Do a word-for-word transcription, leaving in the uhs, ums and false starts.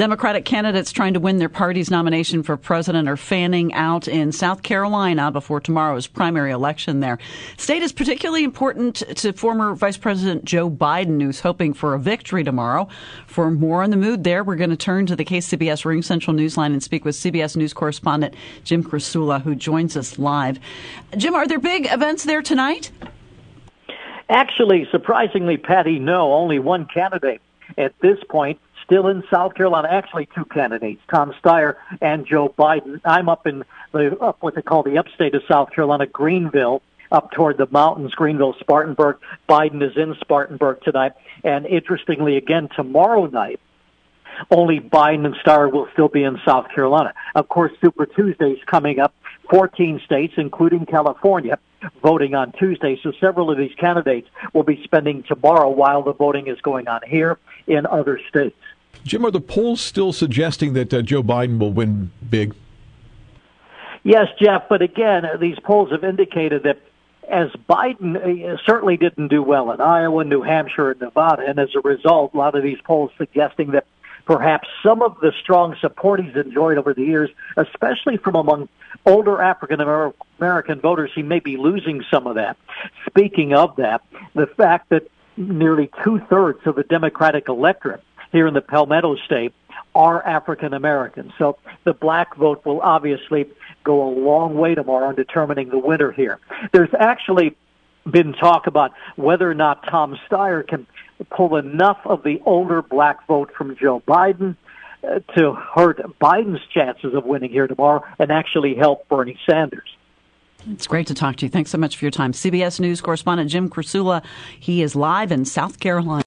Democratic candidates trying to win their party's nomination for president are fanning out in South Carolina before tomorrow's primary election there. State is particularly important to former Vice President Joe Biden, who's hoping for a victory tomorrow. For more on the mood there, we're going to turn to the K C B S Ring Central Newsline and speak with C B S News correspondent Jim Krasula, who joins us live. Jim, are there big events there tonight? Actually, surprisingly, Patty, no, only one candidate at this point. Still in South Carolina, actually two candidates, Tom Steyer and Joe Biden. I'm up in the up what they call the upstate of South Carolina, Greenville, up toward the mountains, Greenville, Spartanburg. Biden is in Spartanburg tonight. And interestingly, again, tomorrow night, only Biden and Steyer will still be in South Carolina. Of course, Super Tuesday's coming up. fourteen states, including California, voting on Tuesday. So several of these candidates will be spending tomorrow while the voting is going on here in other states. Jim, are the polls still suggesting that uh, Joe Biden will win big? Yes, Jeff, but again, these polls have indicated that as Biden uh, certainly didn't do well in Iowa, New Hampshire, and Nevada, and as a result, a lot of these polls suggesting that perhaps some of the strong support he's enjoyed over the years, especially from among older African American voters, he may be losing some of that. Speaking of that, the fact that nearly two-thirds of the Democratic electorate here in the Palmetto State are African Americans. So the black vote will obviously go a long way tomorrow in determining the winner here. There's actually been talk about whether or not Tom Steyer can pull enough of the older black vote from Joe Biden uh, to hurt Biden's chances of winning here tomorrow and actually help Bernie Sanders. It's great to talk to you. Thanks so much for your time. C B S News correspondent Jim Krasula. He is live in South Carolina.